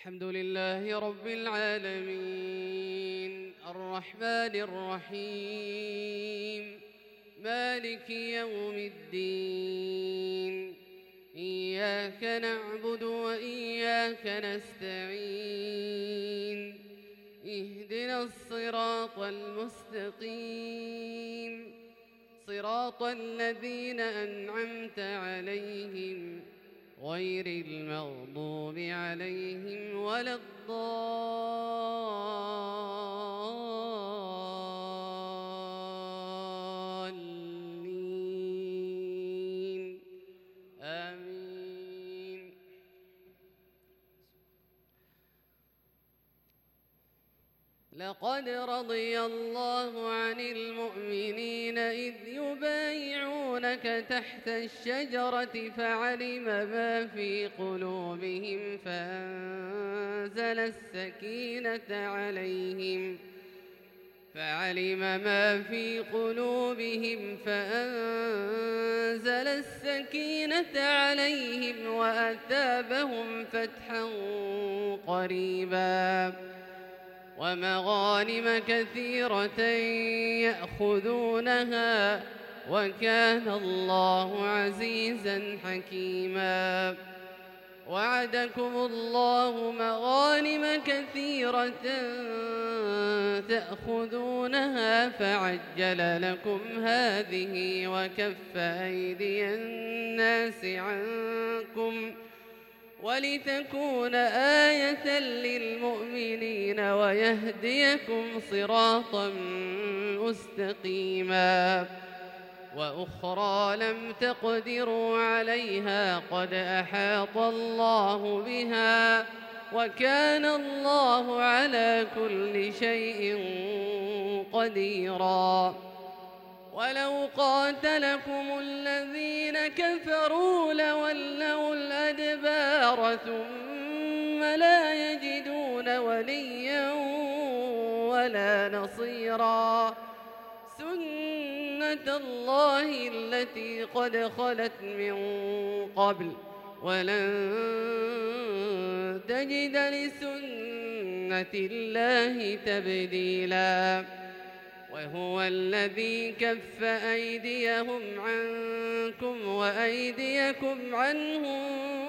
الحمد لله رب العالمين الرحمن الرحيم مالك يوم الدين إياك نعبد وإياك نستعين اهدنا الصراط المستقيم صراط الذين أنعمت عليهم غير المغضوب عليهم ولا الضالين آمين. لقد رضي الله عن المؤمنين إذ يبايعونك تحت الشجرة فعلم ما في قلوبهم فأنزل السكينة عليهم وأثابهم فتحا قريبا ومغانم كثيرة يأخذونها وكان الله عزيزا حكيما. وعدكم الله مغانم كثيرة تأخذونها فعجل لكم هذه وكف أيدي الناس عنكم ولتكون آية للمؤمنين ويهديكم صراطا مستقيما. وأخرى لم تقدروا عليها قد أحاط الله بها وكان الله على كل شيء قديرا. ولو قاتلكم الذين كفروا لولوا الأدبار ثم لا يجدون وليا ولا نصيرا. سنة الله التي قد خلت من قبل ولن تجد لسنة الله تبديلا. وهو الذي كف أيديهم عنكم وأيديكم عنهم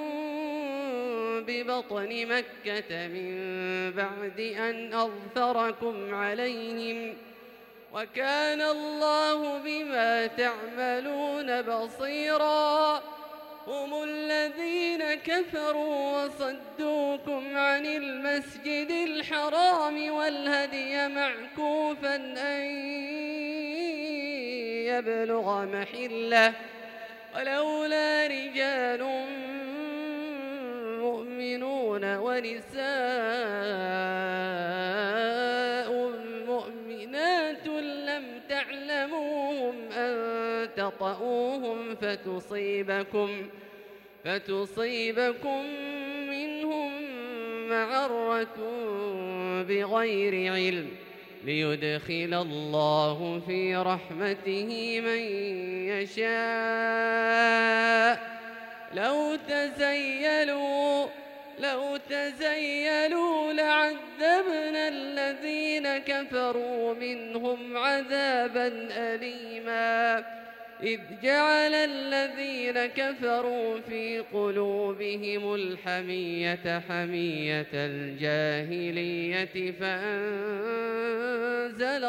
ببطن مكة من بعد أن أظفركم عليهم وكان الله بما تعملون بصيرا. هم الذين كفروا وصدوكم عن المسجد الحرام والهدي معكوفا أن يبلغ محله ولولا رجال مؤمنون ونساء مؤمنات لم تعلموهم أن تطؤوهم فتصيبكم منهم معرة بغير علم ليدخل الله في رحمته من يشاء. لو تزيلوا لعذبنا الذين كفروا منهم عذابا أليما. إذ جعل الذين كفروا في قلوبهم الحمية حمية الجاهلية فأنزل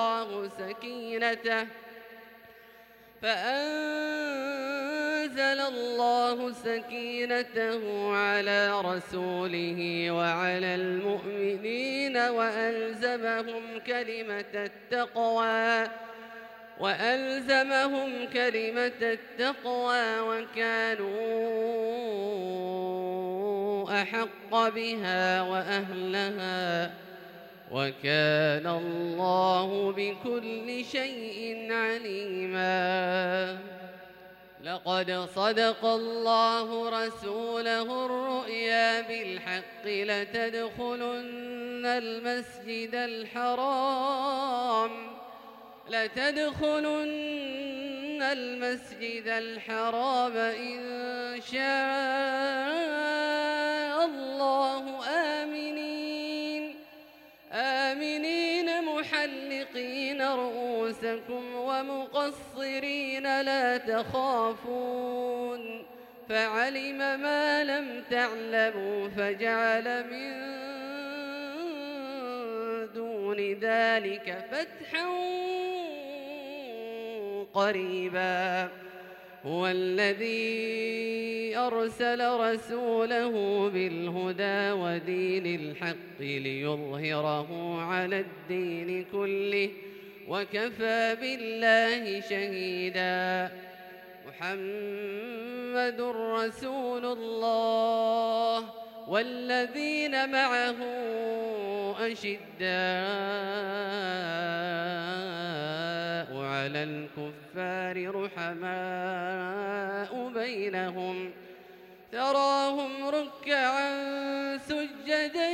الله سكينته على رسوله وعلى المؤمنين وألزمهم كلمة التقوى وكانوا أحق بها وأهلها وكان الله بكل شيء عليما. لقد صدق الله رسوله الرؤيا بالحق لتدخلن المسجد الحرام إن شاء الله رؤوسكم ومقصرين لا تخافون فعلم ما لم تعلموا فجعل من دون ذلك فتحا قريبا هو الذي أرسل رسوله بالهدى ودين الحق ليظهره على الدين كله وكفى بالله شهيدا محمد رسول الله والذين معه أشداء على الكفار رحماء بينهم تراهم ركعا سجدا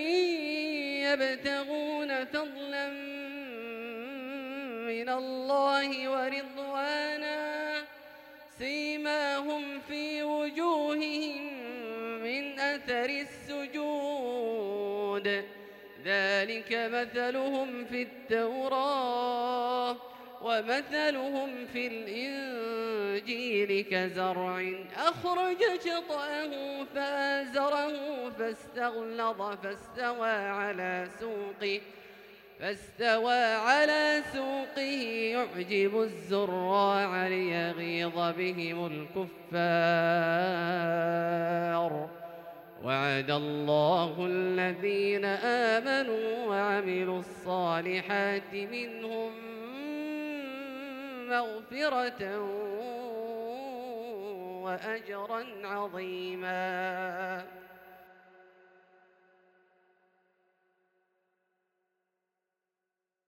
يبتغون فضلا من الله ورضوانا سيماهم في وجوههم من أثر السجود ذلك مثلهم في التوراة ومثلهم في الإنجيل كزرع أخرج شطأه فآزره فاستغلظ فاستوى على سوقه يعجب الزراع ليغيظ بهم الكفار وعد الله الذين آمنوا وعملوا الصالحات منهم مغفرة وأجرا عظيما